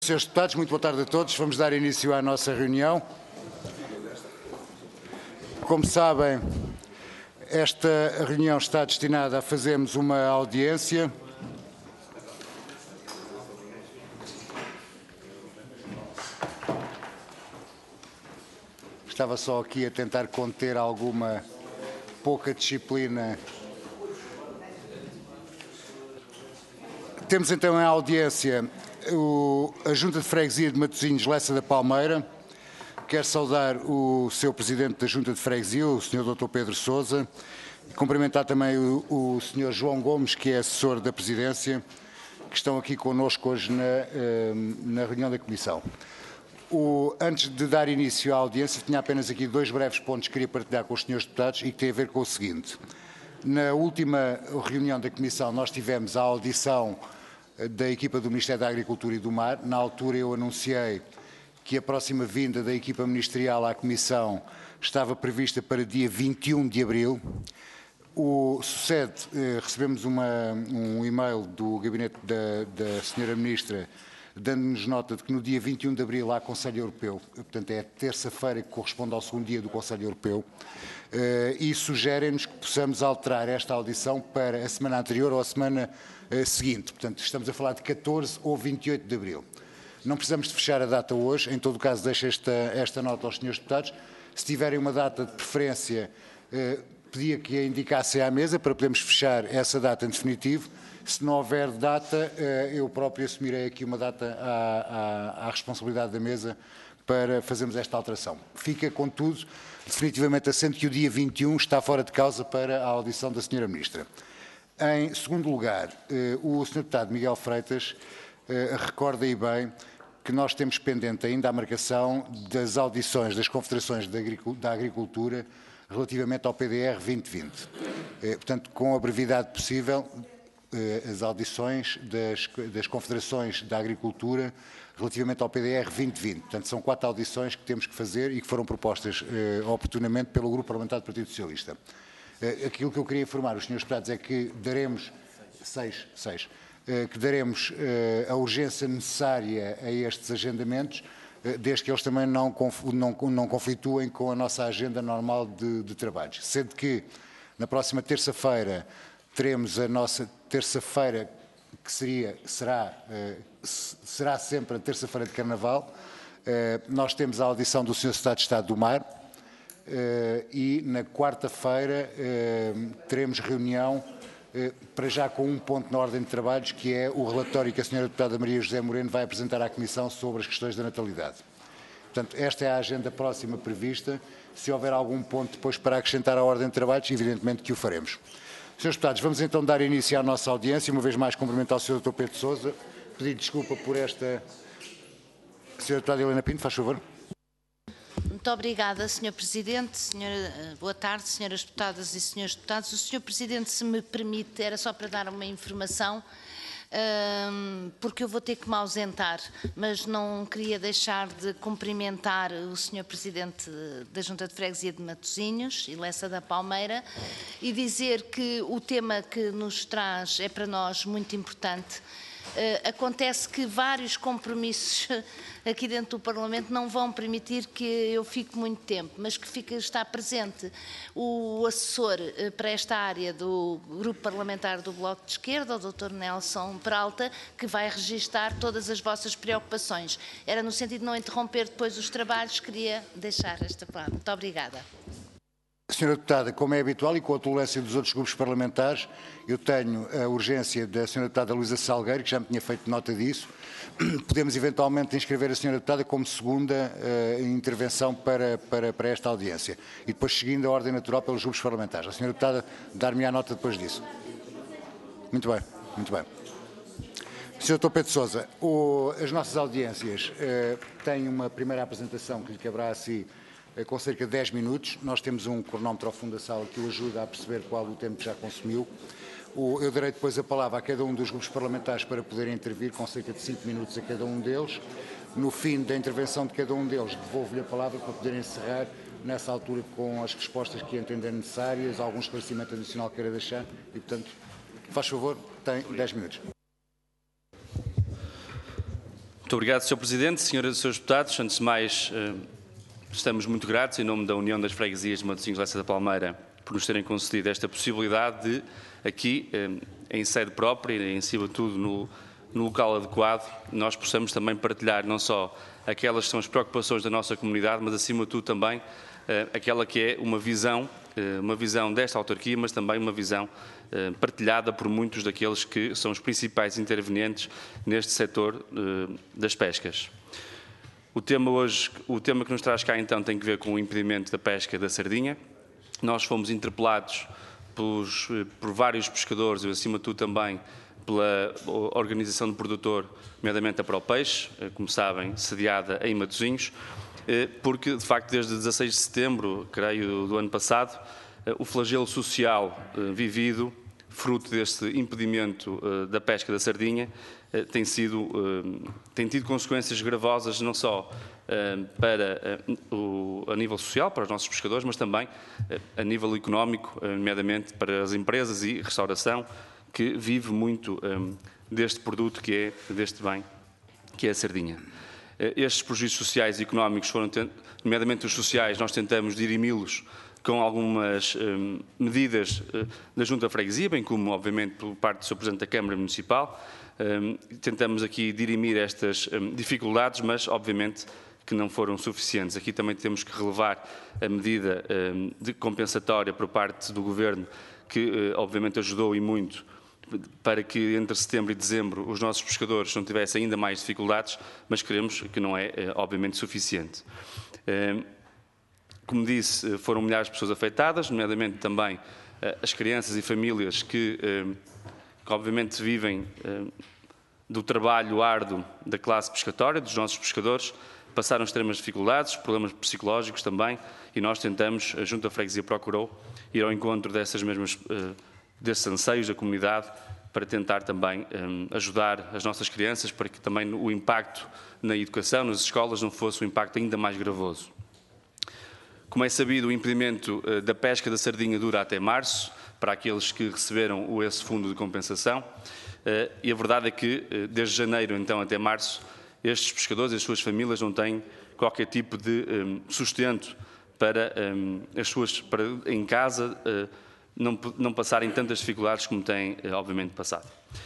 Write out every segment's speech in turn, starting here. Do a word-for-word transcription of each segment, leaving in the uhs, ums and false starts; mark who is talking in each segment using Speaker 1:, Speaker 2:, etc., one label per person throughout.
Speaker 1: senhores Deputados, muito boa tarde a todos. Vamos dar início à nossa reunião. Como sabem, esta reunião está destinada a fazermos uma audiência. Estava só aqui a tentar conter alguma pouca disciplina. Temos então em audiência o, a Junta de Freguesia de Matosinhos, Lessa da Palmeira. Quero saudar o seu Presidente da Junta de Freguesia, o senhor doutor Pedro Sousa, e cumprimentar também o, o senhor João Gomes, que é assessor da Presidência, que estão aqui connosco hoje na, na reunião da Comissão. O, antes de dar início à audiência, tinha apenas aqui dois breves pontos que queria partilhar com os senhores deputados e que têm a ver com o seguinte. Na última reunião da Comissão nós tivemos a audição da equipa do Ministério da Agricultura e do Mar. Na altura eu anunciei que a próxima vinda da equipa ministerial à Comissão estava prevista para dia vinte e um de abril. O sucede, eh, recebemos uma, um e-mail do gabinete da, da senhora Ministra dando-nos nota de que no dia vinte e um de abril há Conselho Europeu, portanto é terça-feira que corresponde ao segundo dia do Conselho Europeu, eh, e sugerem-nos que possamos alterar esta audição para a semana anterior ou a semana eh, seguinte. Portanto, estamos a falar de catorze ou vinte e oito de abril. Não precisamos de fechar a data hoje, em todo o caso deixo esta, esta nota aos senhores deputados. Se tiverem uma data de preferência, eh, pedia que a indicassem à mesa para podermos fechar essa data em definitivo. Se não houver data, eu próprio assumirei aqui uma data à, à, à responsabilidade da mesa para fazermos esta alteração. Fica, contudo, definitivamente assente que o dia vinte e um está fora de causa para a audição da senhora Ministra. Em segundo lugar, o senhor Deputado Miguel Freitas recorda aí bem que nós temos pendente ainda a marcação das audições das confederações da agricultura relativamente ao P D R vinte vinte. Portanto, com a brevidade possível, as audições das, das confederações da agricultura relativamente ao P D R vinte vinte. Portanto, são quatro audições que temos que fazer e que foram propostas eh, oportunamente pelo Grupo Parlamentar do Partido Socialista. Eh, aquilo que eu queria informar os senhores deputados é que daremos, seis, seis, eh, que daremos eh, a urgência necessária a estes agendamentos, eh, desde que eles também não, conf, não, não conflituem com a nossa agenda normal de, de trabalhos. Sendo que na próxima terça-feira teremos a nossa terça-feira, que seria, será, será sempre a terça-feira de Carnaval. Nós temos a audição do senhor Secretário de Estado do Mar e na quarta-feira teremos reunião, para já com um ponto na ordem de trabalhos, que é o relatório que a senhora Deputada Maria José Moreno vai apresentar à Comissão sobre as questões da natalidade. Portanto, esta é a agenda próxima prevista. Se houver algum ponto depois para acrescentar à ordem de trabalhos, evidentemente que o faremos. Senhores Deputados, vamos então dar início à nossa audiência. Uma vez mais cumprimentar o senhor doutor Pedro Sousa. Pedir desculpa por esta... senhora Deputada Helena Pinto, faz favor.
Speaker 2: Muito obrigada, senhor Presidente. Senhora, boa tarde, senhoras deputadas e senhores deputados. O senhor Presidente, se me permite, era só para dar uma informação, porque eu vou ter que me ausentar, mas não queria deixar de cumprimentar o senhor Presidente da Junta de Freguesia de Matosinhos e Lessa da Palmeira e dizer que o tema que nos traz é para nós muito importante. Uh, acontece que vários compromissos aqui dentro do Parlamento não vão permitir que eu fique muito tempo, mas que fique, está presente o assessor uh, para esta área do Grupo Parlamentar do Bloco de Esquerda, o doutor Nelson Peralta, que vai registar todas as vossas preocupações. Era no sentido de não interromper depois os trabalhos, queria deixar esta palavra. Muito obrigada.
Speaker 1: Senhora Deputada, como é habitual e com a tolerância dos outros grupos parlamentares, eu tenho a urgência da senhora Deputada Luísa Salgueiro, que já me tinha feito nota disso. Podemos eventualmente inscrever a senhora Deputada como segunda uh, intervenção para, para, para esta audiência. E depois seguindo a ordem natural pelos grupos parlamentares. A senhora Deputada dar-me a nota depois disso. Muito bem, muito bem. senhor doutor Pedro Sousa, o, as nossas audiências uh, têm uma primeira apresentação que lhe caberá a si com cerca de dez minutos. Nós temos um cronómetro ao fundo da sala que o ajuda a perceber qual o tempo que já consumiu. Eu darei depois a palavra a cada um dos grupos parlamentares para poderem intervir, com cerca de cinco minutos a cada um deles. No fim da intervenção de cada um deles, devolvo-lhe a palavra para poderem encerrar, nessa altura, com as respostas que entender necessárias, algum esclarecimento adicional que queira deixar. E, portanto, faz favor, tem dez minutos.
Speaker 3: Muito Muito obrigado, senhor Presidente. Senhoras e senhores deputados, antes de mais, estamos muito gratos, em nome da União das Freguesias de Matosinhos Lessa da Palmeira, por nos terem concedido esta possibilidade de, aqui, em sede própria e, em cima de tudo, no, no local adequado, nós possamos também partilhar não só aquelas que são as preocupações da nossa comunidade, mas, acima de tudo, também aquela que é uma visão, uma visão desta autarquia, mas também uma visão partilhada por muitos daqueles que são os principais intervenientes neste setor das pescas. O tema hoje, o tema que nos traz cá então tem que ver com o impedimento da pesca da sardinha. Nós fomos interpelados pelos, por vários pescadores e, acima de tudo, também pela Organização do Produtor, nomeadamente a ProPeixe, como sabem, sediada em Matosinhos, porque, de facto, desde dezasseis de setembro, creio, do ano passado, o flagelo social vivido, fruto deste impedimento da pesca da sardinha, tem sido, tem tido consequências gravosas não só para o, a nível social, para os nossos pescadores, mas também a nível económico, nomeadamente para as empresas e restauração, que vive muito deste produto que é, deste bem, que é a sardinha. Estes prejuízos sociais e económicos foram, nomeadamente os sociais, nós tentamos dirimi-los com algumas um, medidas uh, da Junta de Freguesia, bem como, obviamente, por parte do senhor Presidente da Câmara Municipal. Um, tentamos aqui dirimir estas um, dificuldades, mas, obviamente, que não foram suficientes. Aqui também temos que relevar a medida um, de compensatória por parte do Governo, que, uh, obviamente, ajudou e muito para que entre setembro e dezembro os nossos pescadores não tivessem ainda mais dificuldades, mas queremos que não é, uh, obviamente, suficiente. Um, Como disse, foram milhares de pessoas afetadas, nomeadamente também as crianças e famílias que, que obviamente vivem do trabalho árduo da classe pescatória, dos nossos pescadores, passaram extremas dificuldades, problemas psicológicos também, e nós tentamos, a Junta de Freguesia procurou ir ao encontro dessas mesmas, desses anseios da comunidade, para tentar também ajudar as nossas crianças, para que também o impacto na educação, nas escolas, não fosse um impacto ainda mais gravoso. Como é sabido, o impedimento da pesca da sardinha dura até março, para aqueles que receberam esse fundo de compensação, e a verdade é que, desde janeiro então até março, estes pescadores e as suas famílias não têm qualquer tipo de sustento para, as suas, para em casa não, não passarem tantas dificuldades como têm, obviamente, passado.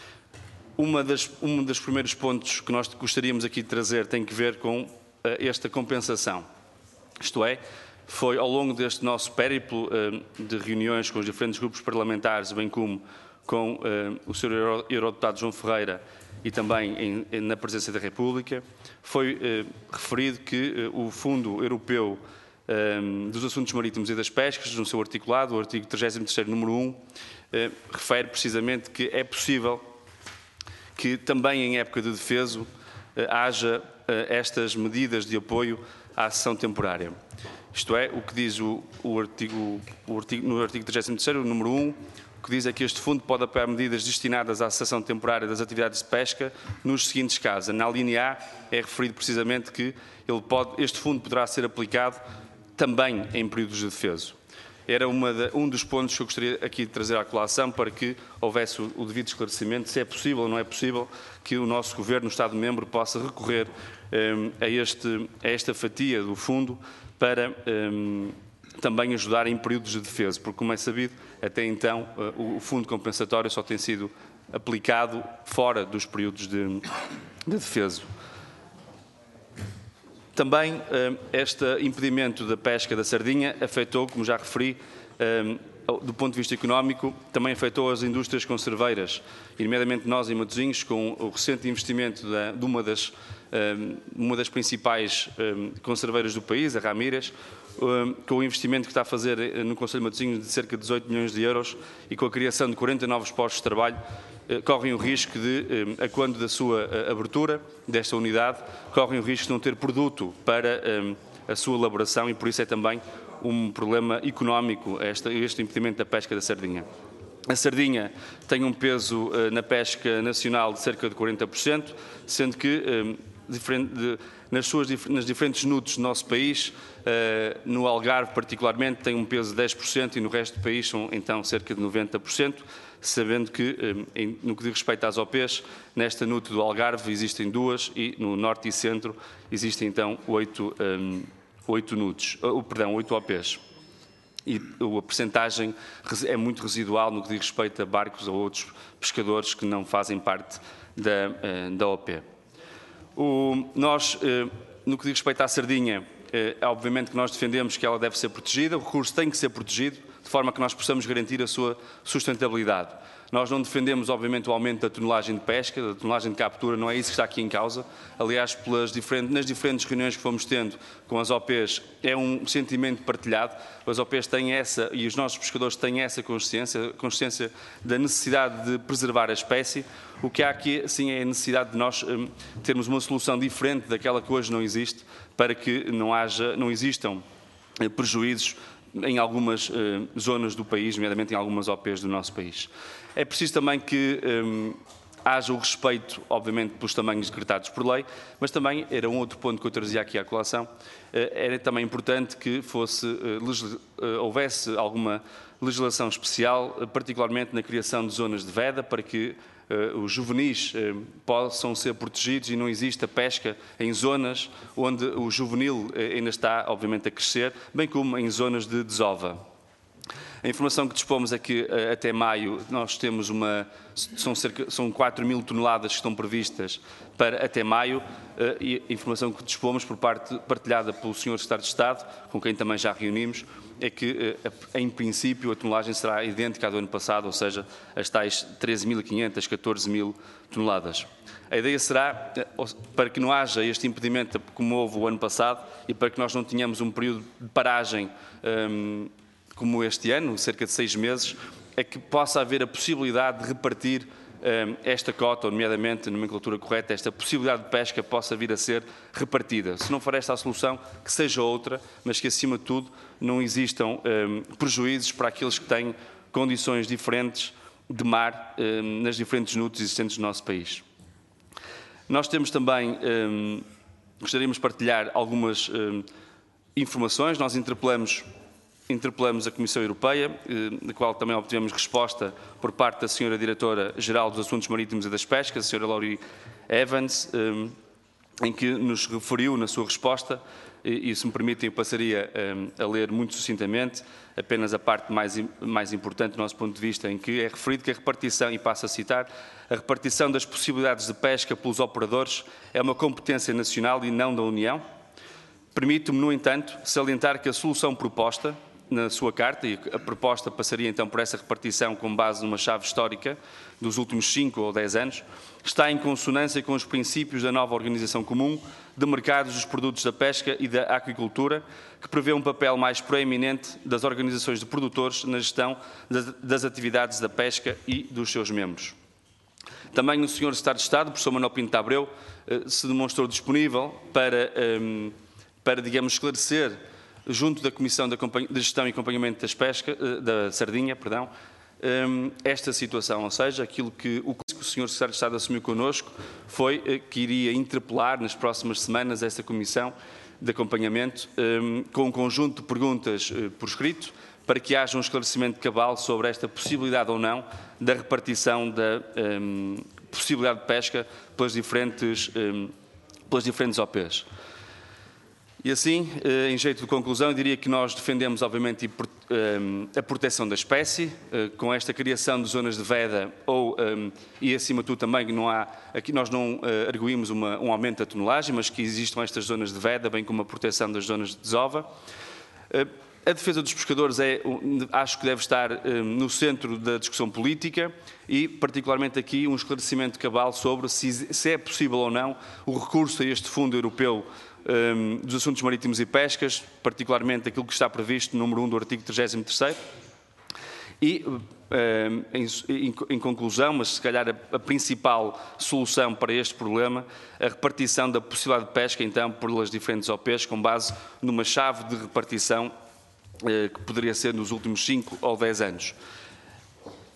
Speaker 3: Uma das, um dos primeiros pontos que nós gostaríamos aqui de trazer tem que ver com esta compensação, isto é, foi ao longo deste nosso périplo de reuniões com os diferentes grupos parlamentares, bem como com o senhor Eurodeputado João Ferreira e também em, na presença da República, foi referido que o Fundo Europeu dos Assuntos Marítimos e das Pescas, no seu articulado, o artigo trigésimo terceiro, número um, refere precisamente que é possível que também em época de defeso haja estas medidas de apoio à sessão temporária. Isto é, o que diz o, o, artigo, o artigo, no artigo trigésimo terceiro, número um, o que diz é que este fundo pode apoiar medidas destinadas à cessação temporária das atividades de pesca nos seguintes casos. Na linha A é referido precisamente que ele pode, este fundo poderá ser aplicado também em períodos de defeso. Era uma de, um dos pontos que eu gostaria aqui de trazer à colação para que houvesse o, o devido esclarecimento, se é possível ou não é possível que o nosso Governo, o Estado-membro, possa recorrer um, a, este, a esta fatia do fundo para um, também ajudar em períodos de defeso, porque, como é sabido, até então uh, o fundo compensatório só tem sido aplicado fora dos períodos de, de defeso. Também uh, este impedimento da pesca da sardinha afetou, como já referi, um, do ponto de vista económico, também afetou as indústrias conserveiras, e nomeadamente nós em Matosinhos, com o recente investimento da, de uma das, um, uma das principais um, conserveiras do país, a Ramírez, um, com o investimento que está a fazer no Conselho de Matosinhos de cerca de dezoito milhões de euros e com a criação de quarenta novos postos de trabalho, uh, correm o risco de, um, a quando da sua uh, abertura desta unidade, correm o risco de não ter produto para um, a sua elaboração, e por isso é também um problema económico este, este impedimento da pesca da sardinha. A sardinha tem um peso uh, na pesca nacional de cerca de quarenta por cento, sendo que um, diferente, de, nas, suas, nas diferentes N U Ts do nosso país. Uh, no Algarve, particularmente, tem um peso de dez por cento e no resto do país são, então, cerca de noventa por cento, sabendo que, um, em, no que diz respeito às O Ps, nesta N U T do Algarve existem duas e no Norte e Centro existem, então, oito, um, oito N U Ts, uh, perdão, oito O Ps. E a percentagem é muito residual no que diz respeito a barcos ou outros pescadores que não fazem parte da, uh, da O P. O, nós, uh, no que diz respeito à sardinha, é obviamente que nós defendemos que ela deve ser protegida, o recurso tem que ser protegido, de forma que nós possamos garantir a sua sustentabilidade. Nós não defendemos, obviamente, o aumento da tonelagem de pesca, da tonelagem de captura, não é isso que está aqui em causa. Aliás, pelas diferentes, nas diferentes reuniões que fomos tendo com as O Ps, é um sentimento partilhado. As O Ps têm essa, e os nossos pescadores têm essa consciência, consciência da necessidade de preservar a espécie. O que há aqui, sim, é a necessidade de nós um, termos uma solução diferente daquela que hoje não existe, para que não, haja, não existam eh, prejuízos em algumas eh, zonas do país, nomeadamente em algumas O Ps do nosso país. É preciso também que um, haja o respeito, obviamente, pelos tamanhos decretados por lei, mas também, era um outro ponto que eu trazia aqui à colação, eh, era também importante que fosse, eh, eh, houvesse alguma legislação especial, eh, particularmente na criação de zonas de veda, para que Uh, os juvenis uh, possam ser protegidos e não exista pesca em zonas onde o juvenil uh, ainda está, obviamente, a crescer, bem como em zonas de desova. A informação que dispomos é que uh, até maio nós temos uma, são, cerca, são quatro mil toneladas que estão previstas para até maio, uh, e a informação que dispomos por parte partilhada pelo senhor Secretário de Estado, com quem também já reunimos, é que, em princípio, a tonelagem será idêntica à do ano passado, ou seja, as tais treze mil e quinhentas, catorze mil toneladas. A ideia será, para que não haja este impedimento como houve o ano passado e para que nós não tenhamos um período de paragem um, como este ano, cerca de seis meses, é que possa haver a possibilidade de repartir esta cota, ou nomeadamente, a nomenclatura correta, esta possibilidade de pesca possa vir a ser repartida. Se não for esta a solução, que seja outra, mas que, acima de tudo, não existam um, prejuízos para aqueles que têm condições diferentes de mar um, nas diferentes N U Ts existentes no nosso país. Nós temos também, um, gostaríamos de partilhar algumas um, informações. Nós interpelamos Interpelamos a Comissão Europeia, na qual também obtivemos resposta por parte da senhora Diretora-Geral dos Assuntos Marítimos e das Pescas, a senhora Laurie Evans, em que nos referiu na sua resposta, e se me permitem eu passaria a ler muito sucintamente, apenas a parte mais, mais importante do nosso ponto de vista, em que é referido que a repartição, e passo a citar, a repartição das possibilidades de pesca pelos operadores é uma competência nacional e não da União. Permito-me, no entanto, salientar que a solução proposta na sua carta, e a proposta passaria então por essa repartição com base numa chave histórica dos últimos cinco ou dez anos, está em consonância com os princípios da nova Organização Comum de Mercados dos Produtos da Pesca e da Aquicultura, que prevê um papel mais proeminente das organizações de produtores na gestão das atividades da pesca e dos seus membros. Também o senhor Secretário de Estado, o professor Manuel Pinto de Abreu, se demonstrou disponível para, para digamos, esclarecer junto da Comissão de Gestão e Acompanhamento das Pesca, da Sardinha, perdão, esta situação, ou seja, aquilo que o senhor Secretário de Estado assumiu connosco foi que iria interpelar nas próximas semanas esta Comissão de Acompanhamento com um conjunto de perguntas por escrito, para que haja um esclarecimento cabal sobre esta possibilidade ou não da repartição da um, possibilidade de pesca pelas diferentes, um, pelas diferentes O Ps. E assim, em jeito de conclusão, eu diria que nós defendemos, obviamente, a proteção da espécie, com esta criação de zonas de veda, ou, e acima de tudo também, não há, aqui nós não arguímos uma, um aumento da tonelagem, mas que existam estas zonas de veda, bem como a proteção das zonas de desova. A defesa dos pescadores é, acho que deve estar no centro da discussão política e, particularmente aqui, um esclarecimento cabal sobre se, se é possível ou não o recurso a este Fundo Europeu um, dos Assuntos Marítimos e Pescas, particularmente aquilo que está previsto no número um do artigo trigésimo terceiro. E, um, em, em, em conclusão, mas se calhar a, a principal solução para este problema, a repartição da possibilidade de pesca, então, pelas diferentes O Ps, com base numa chave de repartição que poderia ser nos últimos cinco ou dez anos.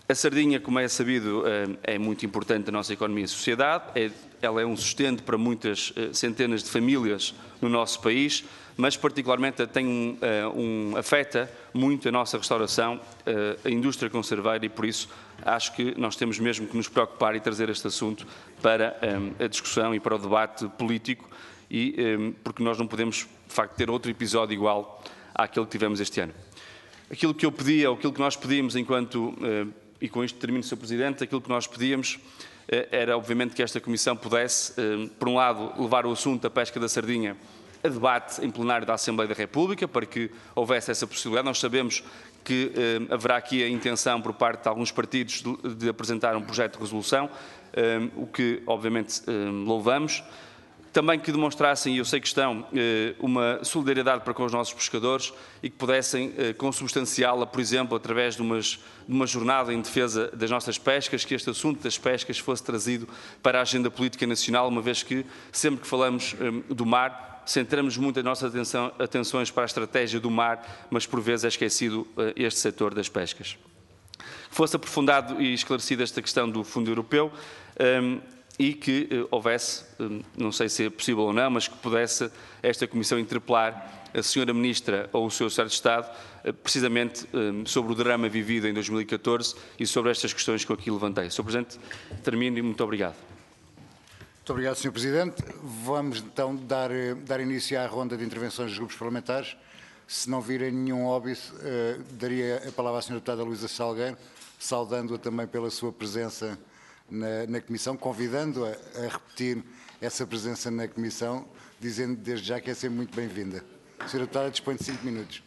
Speaker 3: A sardinha, como é sabido, é muito importante na nossa economia e sociedade. Ela é um sustento para muitas centenas de famílias no nosso país, mas particularmente tem um, um, afeta muito a nossa restauração, a indústria conserveira, e por isso acho que nós temos mesmo que nos preocupar e trazer este assunto para a discussão e para o debate político, e, porque nós não podemos, de facto, ter outro episódio igual àquele que tivemos este ano. Aquilo que eu pedia, ou aquilo que nós pedimos enquanto, e com isto termino, senhor Presidente, aquilo que nós pedíamos era, obviamente, que esta Comissão pudesse, por um lado, levar o assunto da pesca da sardinha a debate em plenário da Assembleia da República, para que houvesse essa possibilidade. Nós sabemos que eh, haverá aqui a intenção por parte de alguns partidos de, de apresentar um projeto de resolução, eh, o que obviamente eh, louvamos. Também que demonstrassem, e eu sei que estão, eh, uma solidariedade para com os nossos pescadores e que pudessem eh, consubstanciá-la, por exemplo, através de, umas, de uma jornada em defesa das nossas pescas, que este assunto das pescas fosse trazido para a agenda política nacional, uma vez que sempre que falamos eh, do mar, centramos muito as nossas atenção, atenções para a estratégia do mar, mas por vezes é esquecido uh, este setor das pescas. Que fosse aprofundado e esclarecida esta questão do Fundo Europeu um, e que uh, houvesse, um, não sei se é possível ou não, mas que pudesse esta Comissão interpelar a senhora Ministra ou o seu Secretário de Estado uh, precisamente um, sobre o drama vivido em dois mil e catorze e sobre estas questões que eu aqui levantei. senhor Presidente, termino e muito obrigado.
Speaker 1: Muito obrigado, senhor Presidente. Vamos então dar, dar início à ronda de intervenções dos grupos parlamentares. Se não virem nenhum óbvio, eh, daria a palavra à senhora deputada Luísa Salgueiro, saudando-a também pela sua presença na, na Comissão, convidando-a a repetir essa presença na Comissão, dizendo desde já que é sempre muito bem-vinda. A senhora deputada dispõe de cinco minutos.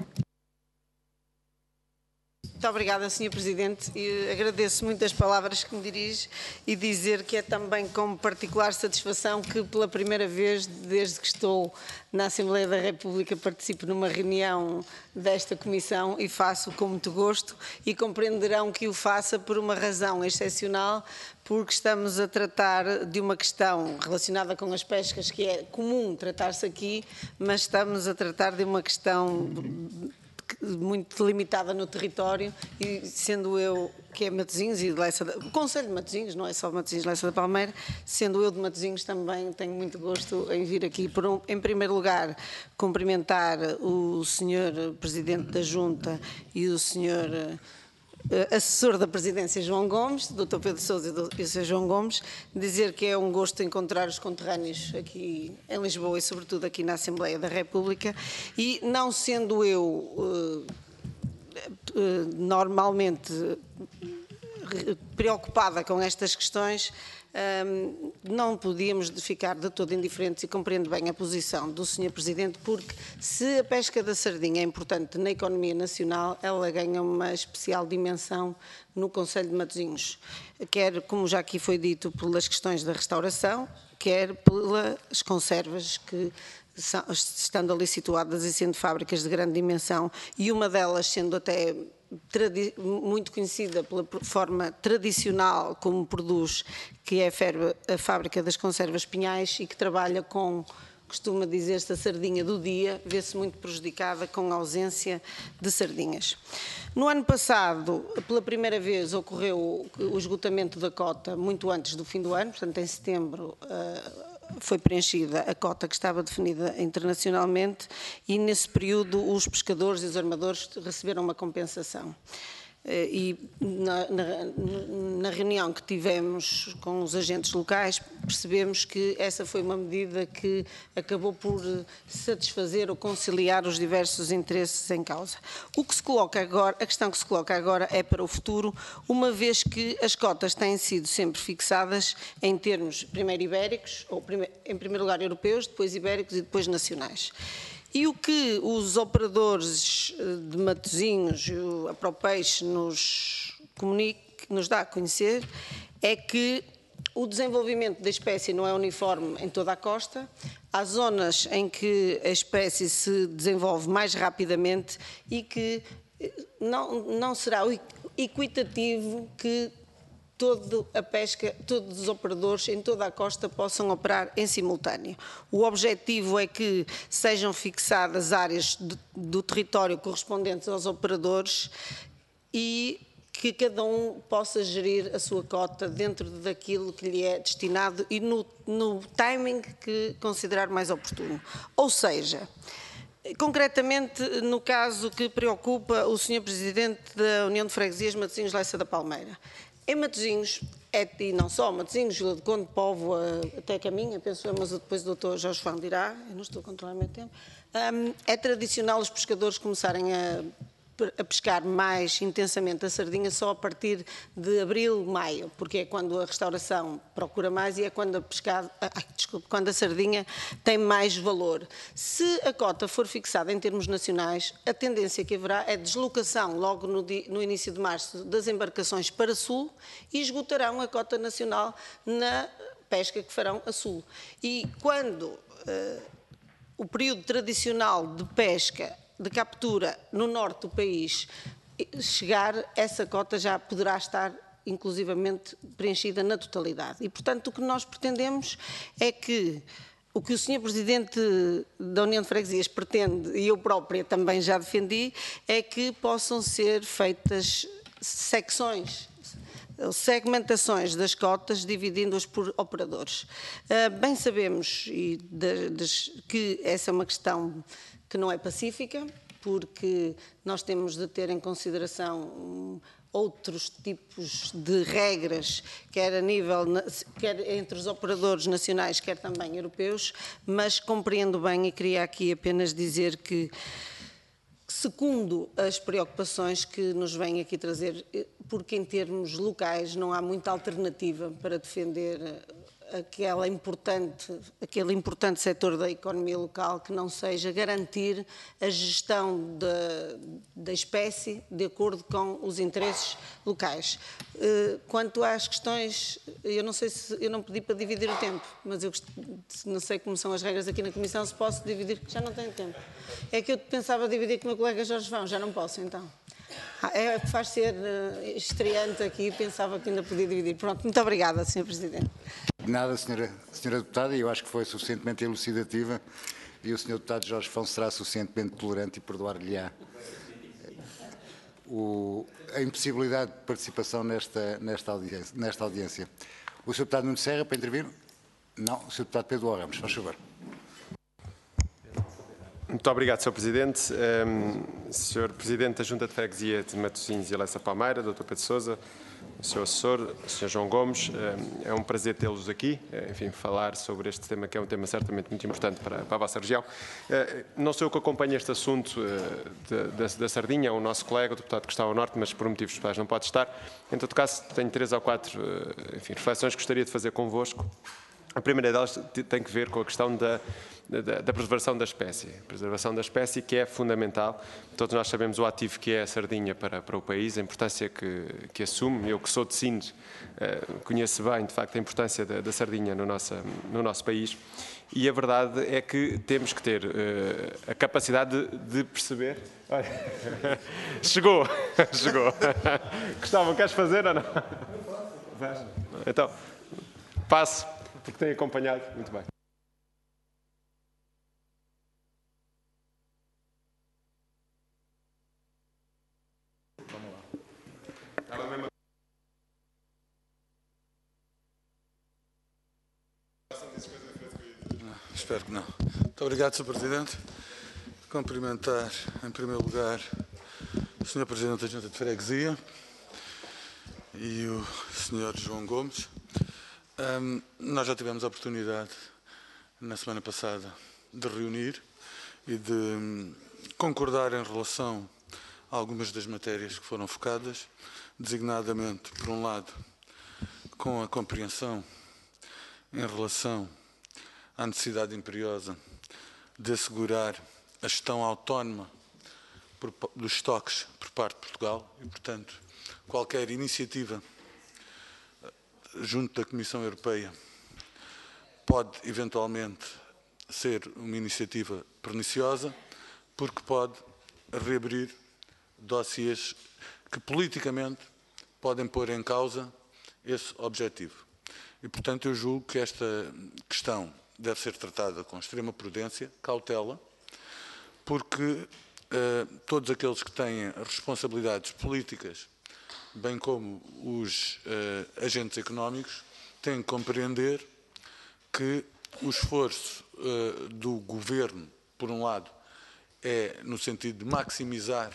Speaker 4: Muito obrigada, senhor Presidente, e agradeço muito as palavras que me dirige e dizer que é também com particular satisfação que pela primeira vez, desde que estou na Assembleia da República, participo numa reunião desta Comissão e faço com muito gosto, e compreenderão que o faça por uma razão excepcional, porque estamos a tratar de uma questão relacionada com as pescas que é comum tratar-se aqui, mas estamos a tratar de uma questão muito limitada no território, e sendo eu, que é Matosinhos e de Leça, o Conselho de Matosinhos, não é só Matosinhos e Leça da Palmeira, sendo eu de Matosinhos também tenho muito gosto em vir aqui, por um, em primeiro lugar, cumprimentar o senhor Presidente da Junta e o senhor assessor da Presidência, João Gomes, doutor Pedro Sousa e o senhor João Gomes, dizer que é um gosto encontrar os conterrâneos aqui em Lisboa e sobretudo aqui na Assembleia da República, e não sendo eu uh, uh, normalmente preocupada com estas questões, Um, não podíamos ficar de todo indiferentes, e compreendo bem a posição do senhor Presidente, porque se a pesca da sardinha é importante na economia nacional, ela ganha uma especial dimensão no Conselho de Matosinhos, quer, como já aqui foi dito, pelas questões da restauração, quer pelas conservas que são, estando ali situadas e sendo fábricas de grande dimensão, e uma delas sendo até muito conhecida pela forma tradicional como produz, que é a fábrica das conservas Pinhais, e que trabalha com, costuma dizer-se, a sardinha do dia, vê-se muito prejudicada com a ausência de sardinhas. No ano passado, pela primeira vez, ocorreu o esgotamento da cota muito antes do fim do ano, portanto em setembro foi preenchida a cota que estava definida internacionalmente, e nesse período os pescadores e os armadores receberam uma compensação. E na, na, na reunião que tivemos com os agentes locais percebemos que essa foi uma medida que acabou por satisfazer ou conciliar os diversos interesses em causa. O que se coloca agora, a questão que se coloca agora é para o futuro, uma vez que as cotas têm sido sempre fixadas em termos primeiro ibéricos, ou primeiro, em primeiro lugar europeus, depois ibéricos e depois nacionais. E o que os operadores de Matosinhos, a ProPeixe, nos comunica, nos dá a conhecer, é que o desenvolvimento da espécie não é uniforme em toda a costa. Há zonas em que a espécie se desenvolve mais rapidamente e que não, não será equitativo que toda a pesca, todos os operadores em toda a costa possam operar em simultâneo. O objetivo é que sejam fixadas áreas do, do território correspondentes aos operadores, e que cada um possa gerir a sua cota dentro daquilo que lhe é destinado e no, no timing que considerar mais oportuno. Ou seja, concretamente, no caso que preocupa o senhor Presidente da União de Freguesias Matosinhos Lessa da Palmeira. Em Matosinhos, é, e não só Matosinhos, Vila de Conde, Póvoa, até Caminha, penso eu, mas depois o doutor Jorge Fão dirá, eu não estou a controlar o meu tempo, um, é tradicional os pescadores começarem a a pescar mais intensamente a sardinha só a partir de abril, maio, porque é quando a restauração procura mais e é quando a, pescado, ai, desculpe, quando a sardinha tem mais valor. Se a cota for fixada em termos nacionais, a tendência que haverá é deslocação logo no, dia, no início de março das embarcações para sul e esgotarão a cota nacional na pesca que farão a sul. E quando uh, o período tradicional de pesca de captura no norte do país chegar, essa cota já poderá estar inclusivamente preenchida na totalidade. E, portanto, o que nós pretendemos é que o que o senhor Presidente da União de Freguesias pretende, e eu própria também já defendi, é que possam ser feitas secções, segmentações das cotas, dividindo-as por operadores. Bem sabemos e de, de, que essa é uma questão que não é pacífica, porque nós temos de ter em consideração outros tipos de regras, quer a nível, quer entre os operadores nacionais, quer também europeus, mas compreendo bem e queria aqui apenas dizer que, segundo as preocupações que nos vêm aqui trazer, porque em termos locais não há muita alternativa para defender aquela importante, aquele importante setor da economia local que não seja garantir a gestão da, da espécie de acordo com os interesses locais. Quanto às questões, eu não sei se, eu não pedi para dividir o tempo, mas eu não sei como são as regras aqui na Comissão, se posso dividir, já não tenho tempo. É que eu pensava dividir com o meu colega Jorge Vão, já não posso então. É, faz ser estreante aqui, pensava que ainda podia dividir. Pronto, muito obrigada, senhor Presidente.
Speaker 1: De nada, senhora, senhora Deputada, e eu acho que foi suficientemente elucidativa e o senhor Deputado Jorge Fão será suficientemente tolerante e perdoar-lhe-á a impossibilidade de participação nesta, nesta, audiência, nesta audiência. O senhor Deputado Nuno Serra, para intervir? Não. O senhor Deputado Pedro Ramos, faz favor.
Speaker 5: Muito obrigado, senhor Presidente. Um, senhor Presidente da Junta de Freguesia de Matosinhos e Lessa Palmeira, doutor Pedro Sousa, o senhor Assessor, o senhor João Gomes, um, é um prazer tê-los aqui, enfim, falar sobre este tema que é um tema certamente muito importante para, para a vossa região. Uh, não sou eu que acompanho este assunto uh, de, da, da sardinha, é o nosso colega, o deputado que está ao norte, mas por motivos pessoais não pode estar. Em todo caso, tenho três ou quatro uh, enfim, reflexões que gostaria de fazer convosco. A primeira delas tem que ver com a questão da, da, da preservação da espécie. A preservação da espécie que é fundamental. Todos nós sabemos o ativo que é a sardinha para, para o país, a importância que, que assume. Eu que sou de Sines, uh, conheço bem, de facto, a importância da, da sardinha no nosso, no nosso país. E a verdade é que temos que ter uh, a capacidade de, de perceber... Olha, chegou, chegou. Gustavo, queres fazer ou não? Então, passo. Porque tem acompanhado muito bem. Vamos lá.
Speaker 6: Espero que não. Muito obrigado, senhor Presidente. Cumprimentar, em primeiro lugar, o senhor Presidente da Junta de Freguesia e o senhor João Gomes. Um, nós já tivemos a oportunidade, na semana passada, de reunir e de um, concordar em relação a algumas das matérias que foram focadas, designadamente, por um lado, com a compreensão em relação à necessidade imperiosa de assegurar a gestão autónoma por, dos estoques por parte de Portugal e, portanto, qualquer iniciativa junto da Comissão Europeia pode eventualmente ser uma iniciativa perniciosa porque pode reabrir dossiês que politicamente podem pôr em causa esse objetivo. E, portanto, eu julgo que esta questão deve ser tratada com extrema prudência, cautela, porque eh, todos aqueles que têm responsabilidades políticas bem como os uh, agentes económicos, têm que compreender que o esforço uh, do Governo, por um lado, é no sentido de maximizar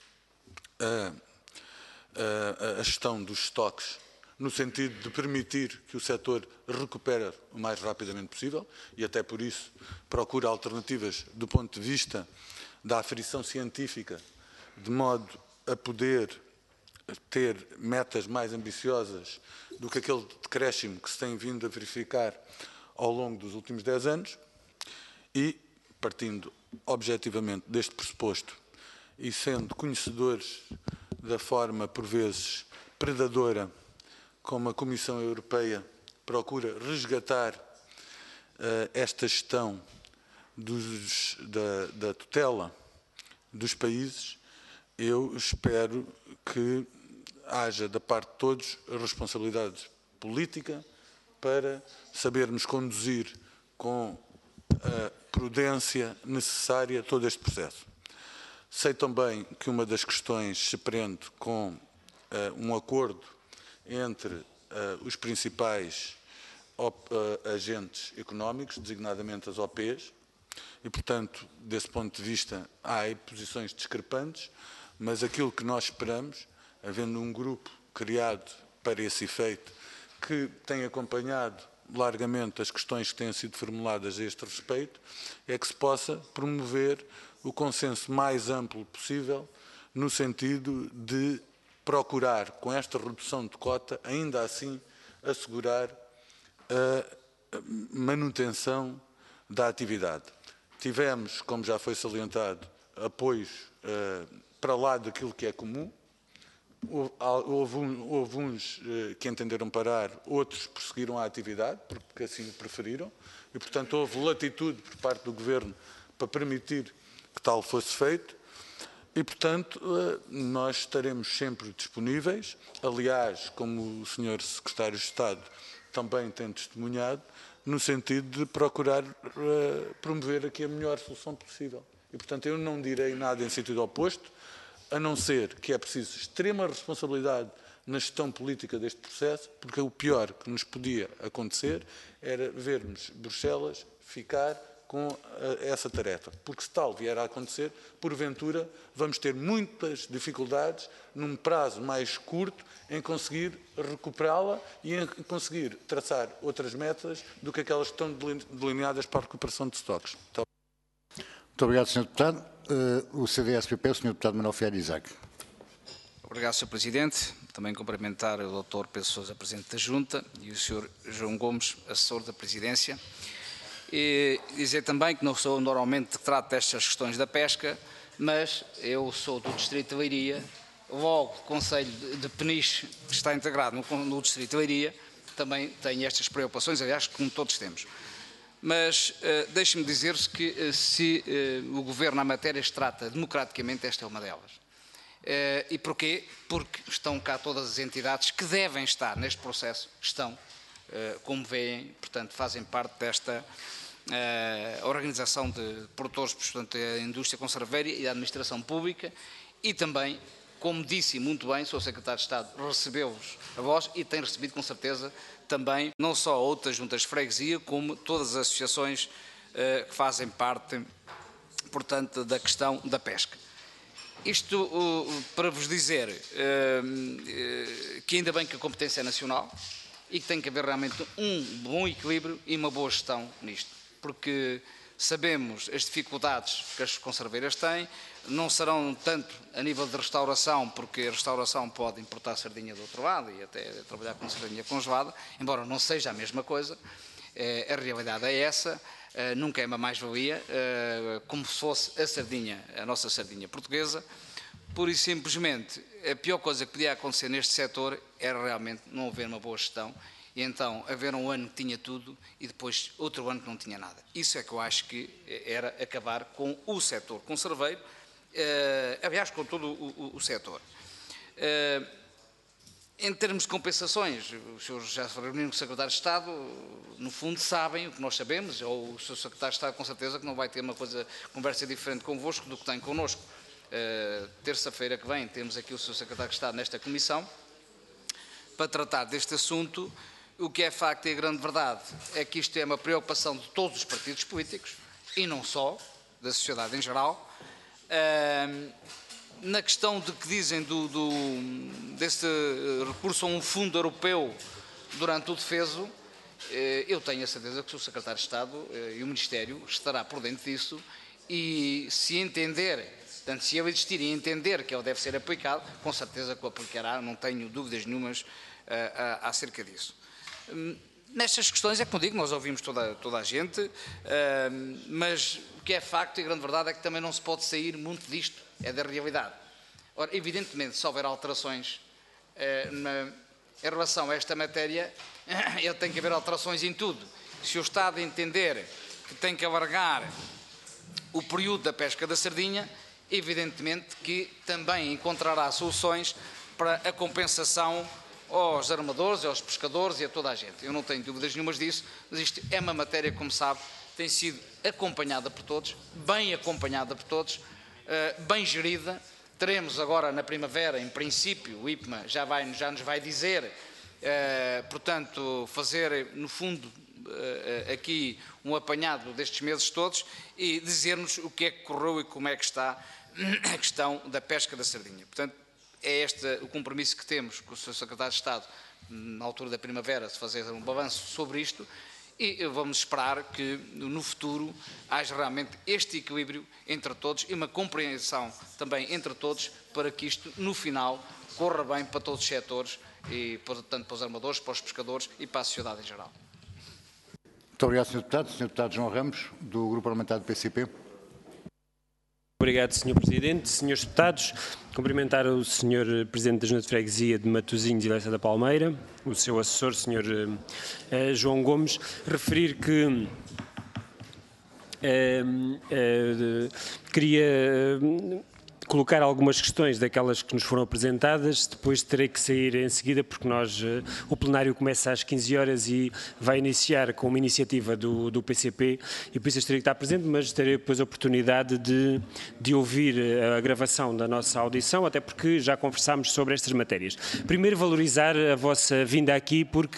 Speaker 6: a, a, a gestão dos estoques, no sentido de permitir que o setor recupere o mais rapidamente possível e até por isso procura alternativas do ponto de vista da aferição científica, de modo a poder ter metas mais ambiciosas do que aquele decréscimo que se tem vindo a verificar ao longo dos últimos dez anos e, partindo objetivamente deste pressuposto e sendo conhecedores da forma, por vezes, predadora como a Comissão Europeia procura resgatar uh, esta gestão dos, da, da tutela dos países, eu espero que haja da parte de todos a responsabilidade política para sabermos conduzir com a prudência necessária todo este processo. Sei também que uma das questões se prende com uh, um acordo entre uh, os principais op, uh, agentes económicos, designadamente as O Ps, e, portanto, desse ponto de vista, há aí posições discrepantes, mas aquilo que nós esperamos, havendo um grupo criado para esse efeito, que tem acompanhado largamente as questões que têm sido formuladas a este respeito, é que se possa promover o consenso mais amplo possível, no sentido de procurar, com esta redução de cota, ainda assim assegurar a manutenção da atividade. Tivemos, como já foi salientado, apoios uh, para lá daquilo que é comum. Houve, um, houve uns uh, que entenderam parar, outros prosseguiram a atividade, porque assim o preferiram, e, portanto, houve latitude por parte do Governo para permitir que tal fosse feito. E, portanto, uh, nós estaremos sempre disponíveis. Aliás, como o senhor Secretário de Estado também tem testemunhado, no sentido de procurar uh, promover aqui a melhor solução possível. E, portanto, eu não direi nada em sentido oposto, a não ser que é preciso extrema responsabilidade na gestão política deste processo, porque o pior que nos podia acontecer era vermos Bruxelas ficar com uh, essa tarefa. Porque se tal vier a acontecer, porventura, vamos ter muitas dificuldades num prazo mais curto em conseguir recuperá-la e em conseguir traçar outras metas do que aquelas que estão delineadas para a recuperação de estoques. Muito
Speaker 1: Muito obrigado, senhor Deputado. Uh, o C D S P P, o senhor Deputado Manuel Ferreira Isaac.
Speaker 7: Obrigado, senhor Presidente. Também cumprimentar o doutor Pedro Sousa, Presidente da Junta, e o senhor João Gomes, assessor da Presidência. E dizer também que não sou normalmente que trato destas questões da pesca, mas eu sou do Distrito de Leiria, logo o Conselho de Peniche, que está integrado no, no Distrito de Leiria, também tem estas preocupações, aliás, como todos temos. Mas uh, deixe-me dizer-vos que uh, se uh, o Governo na matéria se trata democraticamente, esta é uma delas. Uh, e porquê? Porque estão cá todas as entidades que devem estar neste processo, estão, uh, como veem, portanto, fazem parte desta uh, organização de produtores, portanto, da indústria conserveira e da administração pública, e também, como disse muito bem, o senhor Secretário de Estado recebeu-vos a vós e tem recebido com certeza também, não só outras juntas de freguesia, como todas as associações uh, que fazem parte, portanto, da questão da pesca. Isto uh, para vos dizer uh, uh, que ainda bem que a competência é nacional e que tem que haver realmente um bom equilíbrio e uma boa gestão nisto, porque sabemos as dificuldades que as conserveiras têm, não serão tanto a nível de restauração, porque a restauração pode importar sardinha do outro lado e até trabalhar com sardinha congelada, embora não seja a mesma coisa, a realidade é essa, nunca é uma mais-valia, como se fosse a sardinha, a nossa sardinha portuguesa. Pura e simplesmente, a pior coisa que podia acontecer neste setor era realmente não haver uma boa gestão, e então haver um ano que tinha tudo e depois outro ano que não tinha nada. Isso é que eu acho que era acabar com o setor conserveiro, Uh, aliás, com todo o, o, o setor. Uh, em termos de compensações, os senhores já se reuniram com o Secretário de Estado, no fundo sabem o que nós sabemos, ou o senhor Secretário de Estado com certeza que não vai ter uma coisa, conversa diferente convosco do que tem connosco. uh, terça-feira que vem, temos aqui o senhor Secretário de Estado nesta comissão, para tratar deste assunto. O que é facto e a grande verdade é que isto é uma preocupação de todos os partidos políticos, e não só, da sociedade em geral. Uh, na questão de que dizem do, do, deste recurso a um fundo europeu durante o defeso, eu tenho a certeza que o Secretário de Estado e o Ministério estará por dentro disso, e se entender, portanto, se ele existir e entender que ele deve ser aplicado, com certeza que o aplicará, não tenho dúvidas nenhumas uh, acerca disso. Um, nestas questões é como digo, nós ouvimos toda, toda a gente, uh, mas o que é facto e a grande verdade é que também não se pode sair muito disto, é da realidade. Ora, evidentemente, se houver alterações uh, na, em relação a esta matéria, ele tem que haver alterações em tudo. Se o Estado entender que tem que alargar o período da pesca da sardinha, evidentemente que também encontrará soluções para a compensação aos armadores, aos pescadores e a toda a gente. Eu não tenho dúvidas nenhumas disso, mas isto é uma matéria, como sabe, tem sido acompanhada por todos, bem acompanhada por todos, bem gerida. Teremos agora na primavera, em princípio, o I P M A já, vai, já nos vai dizer, portanto, fazer, no fundo, aqui um apanhado destes meses todos e dizer-nos o que é que correu e como é que está a questão da pesca da sardinha. Portanto, é este o compromisso que temos com o senhor Secretário de Estado, na altura da primavera, de fazer um balanço sobre isto, e vamos esperar que no futuro haja realmente este equilíbrio entre todos e uma compreensão também entre todos para que isto, no final, corra bem para todos os setores, e tanto para os armadores, para os pescadores e para a sociedade em geral.
Speaker 1: Muito obrigado, senhor Deputado. senhor Deputado João Ramos, do Grupo Parlamentar do P C P.
Speaker 8: Obrigado, senhor Presidente. Senhores Deputados, cumprimentar o senhor Presidente da Junta de Freguesia de Matosinhos e Lessa da Palmeira, o seu assessor, senhor uh, João Gomes, referir que uh, uh, queria uh, colocar algumas questões daquelas que nos foram apresentadas, depois terei que sair em seguida porque nós, uh, o plenário começa às quinze horas e vai iniciar com uma iniciativa do, do P C P e por isso eu terei que estar presente, mas terei depois a oportunidade de, de ouvir a gravação da nossa audição, até porque já conversámos sobre estas matérias. Primeiro, valorizar a vossa vinda aqui porque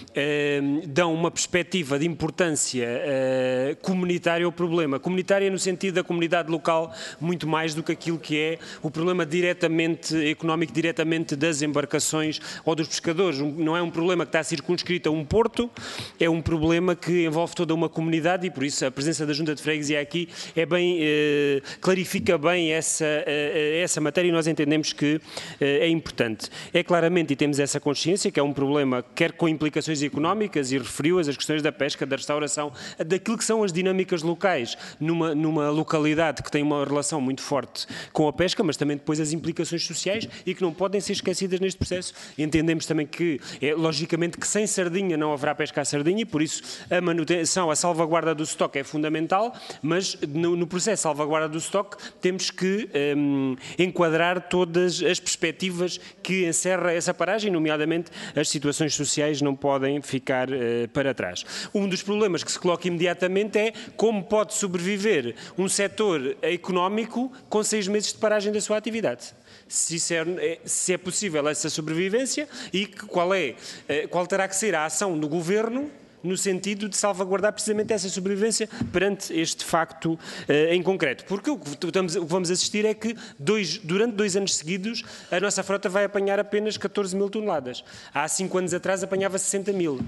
Speaker 8: uh, dão uma perspectiva de importância uh, comunitária ao problema. Comunitária no sentido da comunidade local, muito mais do que aquilo que é é o problema diretamente económico, diretamente das embarcações ou dos pescadores. Não é um problema que está circunscrito a um porto, é um problema que envolve toda uma comunidade e por isso a presença da Junta de Freguesia aqui é bem, eh, clarifica bem essa, eh, essa matéria e nós entendemos que eh, é importante. É claramente, e temos essa consciência, que é um problema quer com implicações económicas e referiu-as as questões da pesca, da restauração, daquilo que são as dinâmicas locais numa, numa localidade que tem uma relação muito forte com a pesca, mas também depois as implicações sociais e que não podem ser esquecidas neste processo. Entendemos também que, é, logicamente, que sem sardinha não haverá pesca à sardinha e por isso a manutenção, a salvaguarda do estoque é fundamental, mas no, no processo de salvaguarda do estoque temos que um, enquadrar todas as perspectivas que encerra essa paragem, nomeadamente as situações sociais não podem ficar uh, para trás. Um dos problemas que se coloca imediatamente é como pode sobreviver um setor económico com seis meses de paragem da sua atividade. Se, isso é, se é possível essa sobrevivência e qual, é, qual terá que ser a ação do Governo no sentido de salvaguardar precisamente essa sobrevivência perante este facto uh, em concreto. Porque o que, estamos, o que vamos assistir é que dois, durante dois anos seguidos a nossa frota vai apanhar apenas catorze mil toneladas. Há cinco anos atrás apanhava sessenta mil.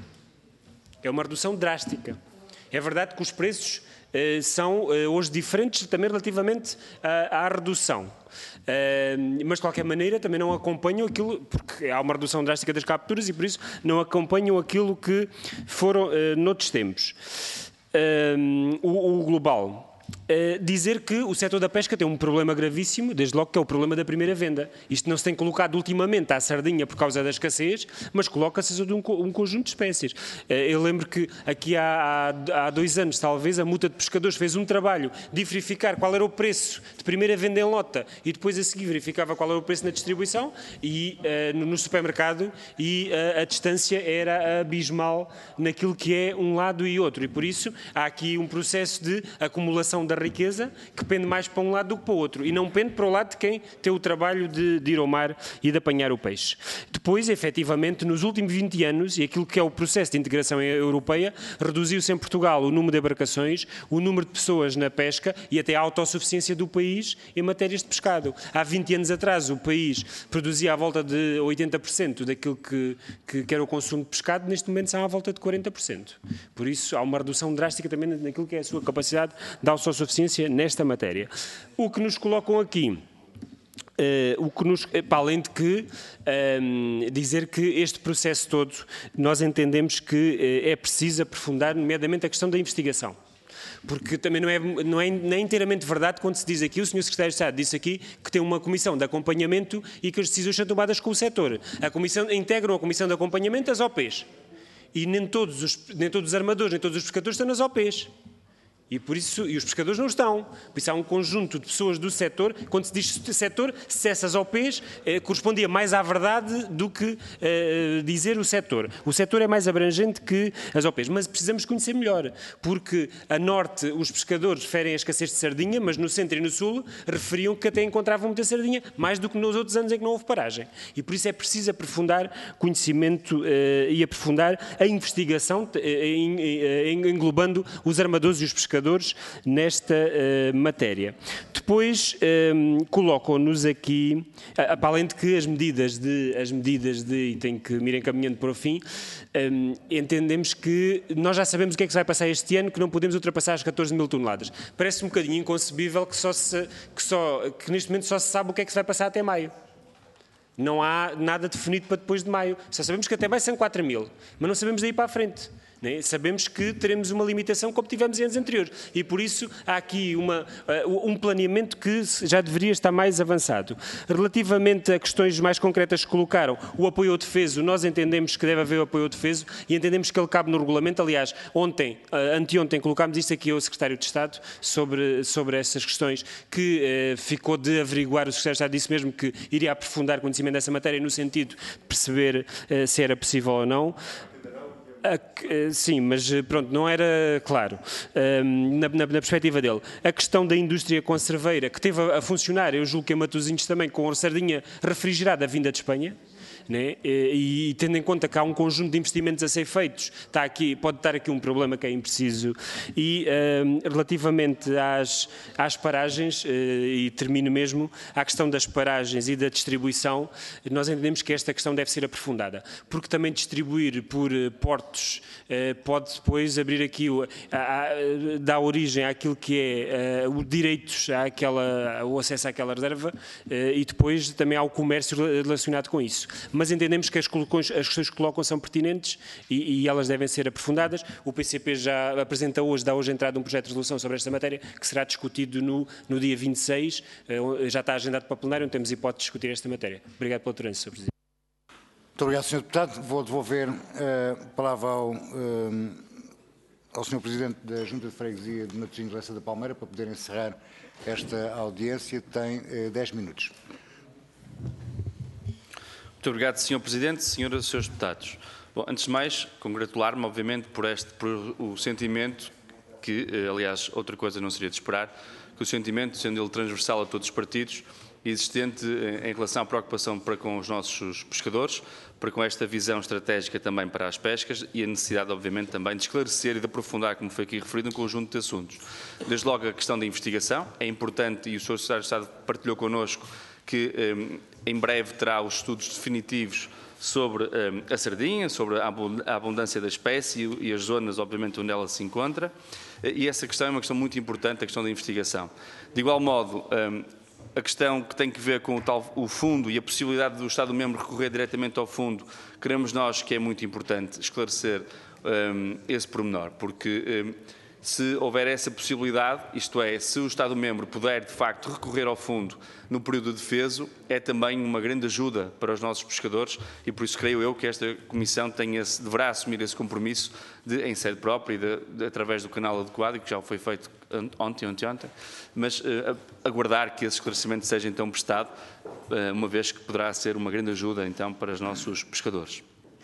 Speaker 8: É uma redução drástica. É verdade que os preços uh, são uh, hoje diferentes também relativamente uh, à redução. Uh, mas de qualquer maneira também não acompanham aquilo, porque há uma redução drástica das capturas e por isso não acompanham aquilo que foram uh, noutros tempos. Uh, o, o global. Uh, dizer que o setor da pesca tem um problema gravíssimo, desde logo que é o problema da primeira venda. Isto não se tem colocado ultimamente à sardinha por causa da escassez, mas coloca-se sobre um, um conjunto de espécies. Uh, eu lembro que aqui há, há, há dois anos, talvez, a Multa de Pescadores fez um trabalho de verificar qual era o preço de primeira venda em lota e depois a seguir verificava qual era o preço na distribuição e, uh, no, no supermercado e uh, a distância era abismal naquilo que é um lado e outro. E por isso há aqui um processo de acumulação da riqueza que pende mais para um lado do que para o outro, e não pende para o lado de quem tem o trabalho de, de ir ao mar e de apanhar o peixe. Depois, efetivamente, nos últimos vinte anos, e aquilo que é o processo de integração europeia, reduziu-se em Portugal o número de embarcações, o número de pessoas na pesca e até a autossuficiência do país em matérias de pescado. Há vinte anos atrás o país produzia à volta de oitenta por cento daquilo que, que, que era o consumo de pescado, neste momento são à volta de quarenta por cento. Por isso há uma redução drástica também naquilo que é a sua capacidade de autossuficiência nesta matéria. O que nos colocam aqui, Uh, o que nos, para além de que um, dizer que este processo todo nós entendemos que uh, é preciso aprofundar, nomeadamente a questão da investigação. Porque também não é, não é nem inteiramente verdade quando se diz aqui, o senhor Secretário de Estado disse aqui que tem uma comissão de acompanhamento e que as decisões são tomadas com o setor. A comissão, integram a comissão de acompanhamento as O Ps. E nem todos os, nem todos os armadores, nem todos os pescadores estão nas O Ps. E, por isso, e os pescadores não estão. Por isso há um conjunto de pessoas do setor, quando se diz setor, se essas O Ps eh, correspondia mais à verdade do que eh, dizer o setor. O setor é mais abrangente que as O Ps, mas precisamos conhecer melhor, porque a norte os pescadores referem a escassez de sardinha, mas no centro e no sul referiam que até encontravam muita sardinha, mais do que nos outros anos em que não houve paragem. E por isso é preciso aprofundar conhecimento eh, e aprofundar a investigação, eh, englobando os armadores e os pescadores nesta uh, matéria. Depois um, colocam-nos aqui, uh, para além de que as medidas de, as medidas de, e tenho que me ir encaminhando para o fim, um, entendemos que nós já sabemos o que é que se vai passar este ano, que não podemos ultrapassar as catorze mil toneladas. Parece um bocadinho inconcebível que, só se, que, só, que neste momento só se sabe o que é que se vai passar até maio. Não há nada definido para depois de maio. Só sabemos que até maio são quatro mil, mas não sabemos daí para a frente. Né? Sabemos que teremos uma limitação como tivemos em anos anteriores e por isso há aqui uma, uh, um planeamento que já deveria estar mais avançado. Relativamente a questões mais concretas que colocaram, o apoio ao defeso, nós entendemos que deve haver o apoio ao defeso e entendemos que ele cabe no regulamento. Aliás, ontem, uh, anteontem, colocámos isto aqui ao Secretário de Estado sobre, sobre essas questões que uh, ficou de averiguar, o Secretário de Estado disse mesmo que iria aprofundar conhecimento dessa matéria no sentido de perceber uh, se era possível ou não. A, sim, mas pronto, não era claro um, na, na, na perspectiva dele. A questão da indústria conserveira, que teve a, a funcionar, eu julgo que em Matosinhos também, com a sardinha refrigerada vinda de Espanha, né? E, e tendo em conta que há um conjunto de investimentos a ser feitos, está aqui, pode estar aqui um problema que é impreciso. E um, relativamente às, às paragens, uh, e termino mesmo, à questão das paragens e da distribuição, nós entendemos que esta questão deve ser aprofundada, porque também distribuir por portos uh, pode depois abrir aqui, o, a, a, dar origem àquilo que é uh, o direitos àquela, o acesso àquela reserva uh, e depois também ao comércio relacionado com isso. Mas entendemos que as, as questões que colocam são pertinentes e, e elas devem ser aprofundadas. O P C P já apresenta hoje, dá hoje entrada um projeto de resolução sobre esta matéria que será discutido no, no dia vinte e seis, já está agendado para o plenário, onde temos hipótese de discutir esta matéria. Obrigado pela tolerância, senhor Presidente.
Speaker 1: Muito obrigado, senhor Deputado. Vou devolver a uh, palavra ao, uh, ao senhor Presidente da Junta de Freguesia de Matosinhos de Lessa da Palmeira para poder encerrar esta audiência. Tem uh, dez minutos.
Speaker 3: Muito obrigado, senhor Presidente, senhoras e senhores deputados. Bom, antes de mais, congratular-me, obviamente, por, este, por o sentimento que, aliás, outra coisa não seria de esperar, que o sentimento, sendo ele transversal a todos os partidos, existente em relação à preocupação para com os nossos pescadores, para com esta visão estratégica também para as pescas e a necessidade, obviamente, também de esclarecer e de aprofundar, como foi aqui referido, um conjunto de assuntos. Desde logo a questão da investigação, é importante, e o senhor Secretário de Estado partilhou connosco, que um, em breve terá os estudos definitivos sobre um, a sardinha, sobre a abundância da espécie e as zonas, obviamente, onde ela se encontra. E essa questão é uma questão muito importante, a questão da investigação. De igual modo, um, a questão que tem que ver com o, tal, o fundo e a possibilidade do Estado-membro recorrer diretamente ao fundo, queremos nós que é muito importante esclarecer um, esse pormenor, porque um, se houver essa possibilidade, isto é, se o Estado-membro puder, de facto, recorrer ao fundo no período de defeso, é também uma grande ajuda para os nossos pescadores e, por isso, creio eu que esta Comissão tem esse, deverá assumir esse compromisso de, em sede própria e de, de, através do canal adequado, e que já foi feito ontem, ontem, ontem, mas uh, aguardar que esse esclarecimento seja então prestado, uh, uma vez que poderá ser uma grande ajuda, então, para os nossos pescadores.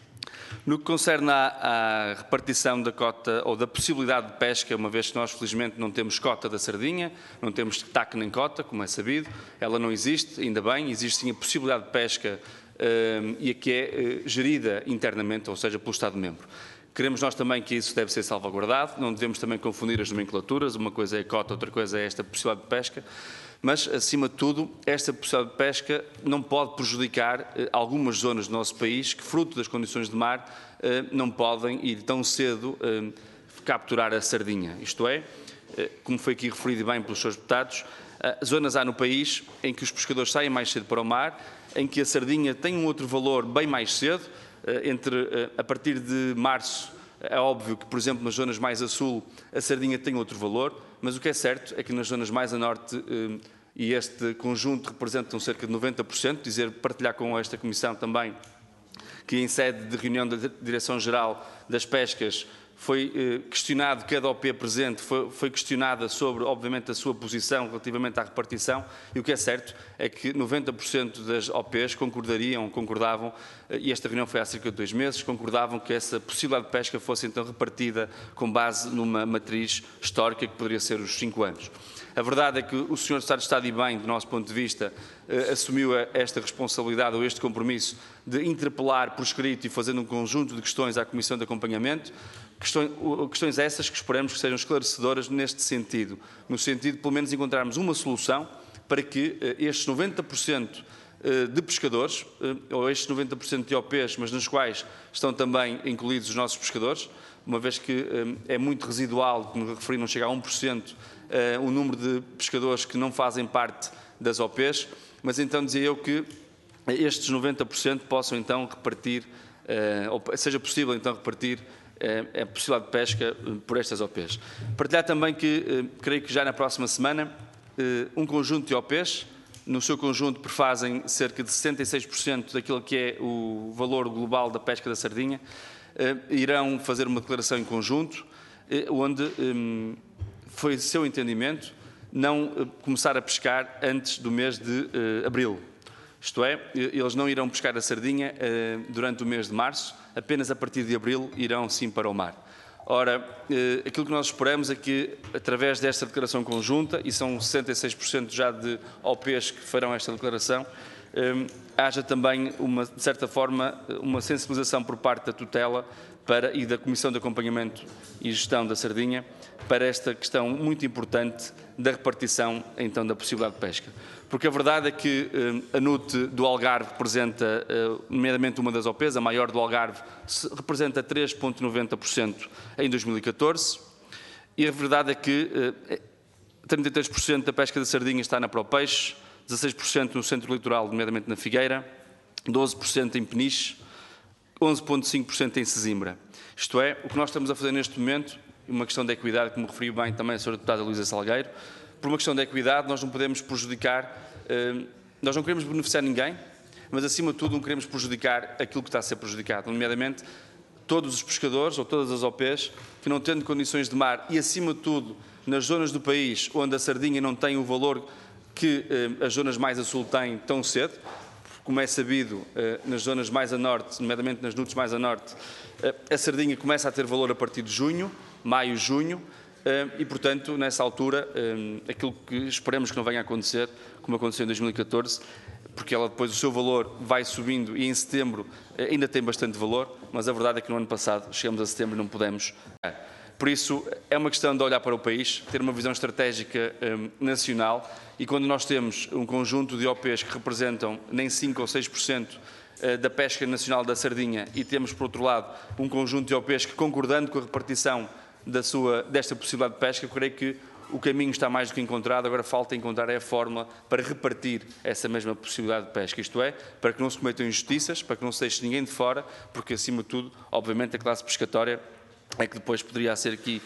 Speaker 3: No que concerne à, à repartição da cota ou da possibilidade de pesca, uma vez que nós felizmente não temos cota da sardinha, não temos T A C nem cota, como é sabido, ela não existe, ainda bem, existe sim a possibilidade de pesca uh, e a que é uh, gerida internamente, ou seja, pelo Estado-membro. Queremos nós também que isso deve ser salvaguardado, não devemos também confundir as nomenclaturas, uma coisa é a cota, outra coisa é esta possibilidade de pesca, mas, acima de tudo, esta possibilidade de pesca não pode prejudicar eh, algumas zonas do nosso país que, fruto das condições de mar, eh, não podem ir tão cedo eh, capturar a sardinha. Isto é, eh, como foi aqui referido bem pelos senhores deputados, eh, zonas há no país em que os pescadores saem mais cedo para o mar, em que a sardinha tem um outro valor bem mais cedo, eh, entre, eh, a partir de março. É óbvio que, por exemplo, nas zonas mais a sul, a sardinha tem outro valor, mas o que é certo é que nas zonas mais a norte, eh, e este conjunto representam cerca de noventa por cento, dizer, partilhar com esta Comissão também, que em sede de reunião da Direção-Geral das Pescas foi eh, questionado, cada O P presente foi, foi questionada sobre, obviamente, a sua posição relativamente à repartição, e o que é certo é que noventa por cento das O Ps concordariam, concordavam, eh, e esta reunião foi há cerca de dois meses, concordavam que essa possibilidade de pesca fosse então repartida com base numa matriz histórica que poderia ser os cinco anos. A verdade é que o senhor Secretário de Estado, e bem, do nosso ponto de vista, eh, assumiu esta responsabilidade ou este compromisso de interpelar por escrito e fazendo um conjunto de questões à Comissão de Acompanhamento, questões, questões essas que esperamos que sejam esclarecedoras neste sentido, no sentido de, pelo menos, encontrarmos uma solução para que eh, estes noventa por cento de pescadores, eh, ou estes noventa por cento de O Ps, mas nos quais estão também incluídos os nossos pescadores, uma vez que eh, é muito residual, como referi, não chega a um por cento, Uh, o número de pescadores que não fazem parte das O Ps, mas então dizia eu que estes noventa por cento possam então repartir, uh, ou seja possível então repartir uh, a possibilidade de pesca uh, por estas O Ps. Partilhar também que, uh, creio que já na próxima semana, uh, um conjunto de O Ps, no seu conjunto prefazem cerca de sessenta e seis por cento daquilo que é o valor global da pesca da sardinha, uh, irão fazer uma declaração em conjunto, uh, onde um, foi seu entendimento não uh, começar a pescar antes do mês de uh, abril. Isto é, eles não irão pescar a sardinha uh, durante o mês de março, apenas a partir de abril irão sim para o mar. Ora, uh, aquilo que nós esperamos é que, através desta declaração conjunta, e são sessenta e seis por cento já de O Ps que farão esta declaração, um, haja também, uma, de certa forma, uma sensibilização por parte da tutela para, e da Comissão de Acompanhamento e Gestão da Sardinha para esta questão muito importante da repartição, então, da possibilidade de pesca. Porque a verdade é que eh, a N U T do Algarve representa, eh, nomeadamente uma das O Ps, a maior do Algarve, representa três vírgula noventa por cento em dois mil e catorze, e a verdade é que eh, trinta e três por cento da pesca da sardinha está na ProPeixe, dezasseis por cento no centro litoral, nomeadamente na Figueira, doze por cento em Peniche, onze vírgula cinco por cento em Sesimbra. Isto é, o que nós estamos a fazer neste momento, uma questão de equidade, como referiu bem também a senhora deputada Luísa Salgueiro, por uma questão de equidade nós não podemos prejudicar, eh, nós não queremos beneficiar ninguém, mas acima de tudo não queremos prejudicar aquilo que está a ser prejudicado, nomeadamente todos os pescadores ou todas as O Ps que não tendo condições de mar e acima de tudo nas zonas do país onde a sardinha não tem o valor que eh, as zonas mais a sul têm tão cedo, como é sabido, eh, nas zonas mais a norte, nomeadamente nas N U Ts mais a norte, eh, a sardinha começa a ter valor a partir de junho, maio, junho, e, portanto, nessa altura, aquilo que esperamos que não venha a acontecer, como aconteceu em dois mil e catorze, porque ela depois o seu valor vai subindo e em setembro ainda tem bastante valor, mas a verdade é que no ano passado chegamos a setembro e não pudemos. Por isso, é uma questão de olhar para o país, ter uma visão estratégica nacional, e quando nós temos um conjunto de O Ps que representam nem cinco ou seis por cento da pesca nacional da sardinha e temos, por outro lado, um conjunto de O Ps que, concordando com a repartição Da sua, desta possibilidade de pesca, eu creio que o caminho está mais do que encontrado, agora falta encontrar a fórmula para repartir essa mesma possibilidade de pesca, isto é, para que não se cometam injustiças, para que não se deixe ninguém de fora, porque acima de tudo, obviamente, a classe pescatória é que depois poderia ser aqui,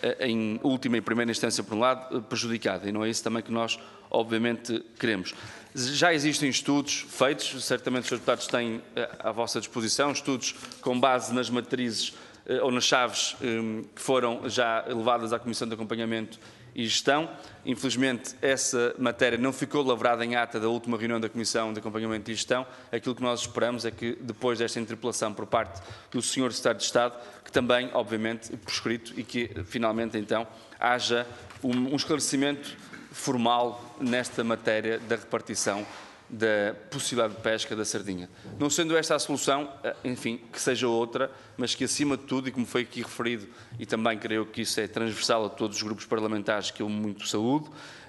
Speaker 3: em última e primeira instância, por um lado, prejudicada, e não é isso também que nós, obviamente, queremos. Já existem estudos feitos, certamente os senhores deputados têm à vossa disposição, estudos com base nas matrizes ou nas chaves que foram já levadas à Comissão de Acompanhamento e Gestão. Infelizmente, essa matéria não ficou lavrada em ata da última reunião da Comissão de Acompanhamento e Gestão. Aquilo que nós esperamos é que, depois desta interpelação por parte do senhor Secretário de Estado, que também, obviamente, por escrito, e que, finalmente, então, haja um, um esclarecimento formal nesta matéria da repartição da possibilidade de pesca da sardinha. Não sendo esta a solução, enfim, que seja outra, mas que acima de tudo, e como foi aqui referido, e também creio que isso é transversal a todos os grupos parlamentares, que eu muito saúdo,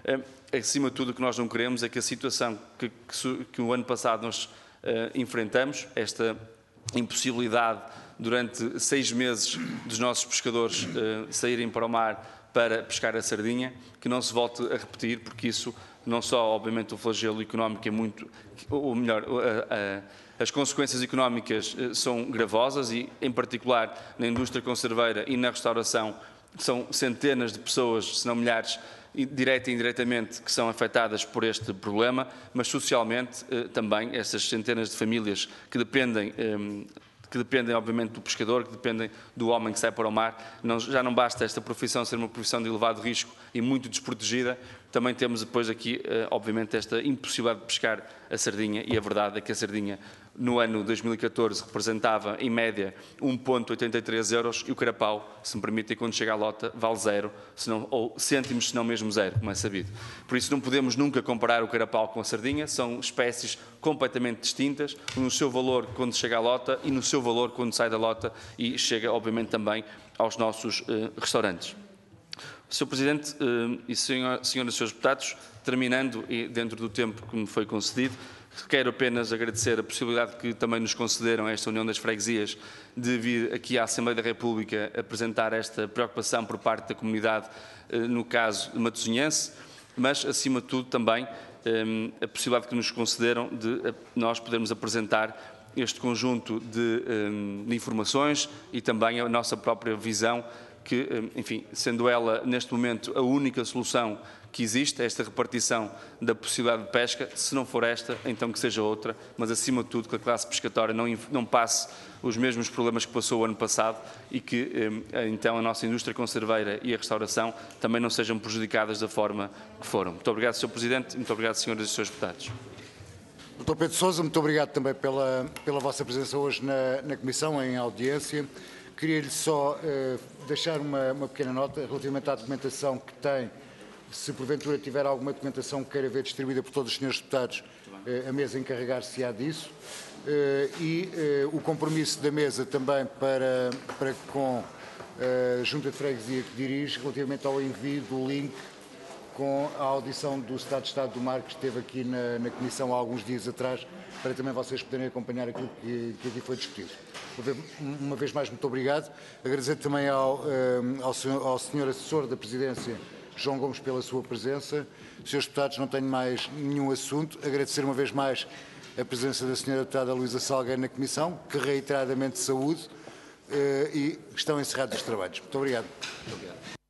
Speaker 3: acima de tudo o que nós não queremos é que a situação que, que, que o ano passado nós uh, enfrentamos, esta impossibilidade durante seis meses dos nossos pescadores uh, saírem para o mar para pescar a sardinha, que não se volte a repetir, porque isso não só, obviamente, o flagelo económico é muito, ou melhor, a, a, as consequências económicas são gravosas e, em particular, na indústria conserveira e na restauração, são centenas de pessoas, se não milhares, direta e indiretamente, que são afetadas por este problema, mas socialmente também essas centenas de famílias que dependem que dependem, obviamente, do pescador, que dependem do homem que sai para o mar. Não, já não basta esta profissão ser uma profissão de elevado risco e muito desprotegida, também temos depois aqui, obviamente, esta impossibilidade de pescar a sardinha, e a verdade é que a sardinha, no ano dois mil e catorze, representava, em média, um vírgula oitenta e três euros, e o carapau, se me permitem, quando chega à lota, vale zero, senão, ou cêntimos, se não mesmo zero, como é sabido. Por isso, não podemos nunca comparar o carapau com a sardinha, são espécies completamente distintas, no seu valor quando chega à lota e no seu valor quando sai da lota e chega, obviamente, também aos nossos uh, restaurantes. senhor Presidente uh, e senhoras e senhores deputados, terminando e dentro do tempo que me foi concedido, quero apenas agradecer a possibilidade que também nos concederam esta União das Freguesias de vir aqui à Assembleia da República apresentar esta preocupação por parte da comunidade, no caso matosinhense, mas, acima de tudo, também a possibilidade que nos concederam de nós podermos apresentar este conjunto de, de informações e também a nossa própria visão, que, enfim, sendo ela, neste momento, a única solução que existe, esta repartição da possibilidade de pesca, se não for esta, então que seja outra, mas acima de tudo que a classe pescatória não, não passe os mesmos problemas que passou o ano passado e que então a nossa indústria conserveira e a restauração também não sejam prejudicadas da forma que foram. Muito obrigado, senhor Presidente, muito obrigado, senhoras e senhores deputados.
Speaker 1: doutor Pedro Sousa, muito obrigado também pela, pela vossa presença hoje na, na Comissão, em audiência. Queria-lhe só eh, deixar uma, uma pequena nota relativamente à documentação que tem. Se porventura tiver alguma documentação que queira ver distribuída por todos os senhores deputados, a mesa encarregar-se-á disso. E o compromisso da mesa também para, para com a Junta de Freguesia que dirige, relativamente ao envio do link com a audição do Secretário de Estado do Mar, que esteve aqui na, na Comissão há alguns dias atrás, para também vocês poderem acompanhar aquilo que, que aqui foi discutido. Uma vez mais, muito obrigado. Agradecer também ao, ao, senhor, ao senhor Assessor da Presidência, João Gomes, pela sua presença. Senhores deputados, não tenho mais nenhum assunto. Agradecer uma vez mais a presença da senhora deputada Luísa Salgueiro na Comissão, que reiteradamente saúde, e estão encerrados os trabalhos. Muito obrigado. Muito obrigado.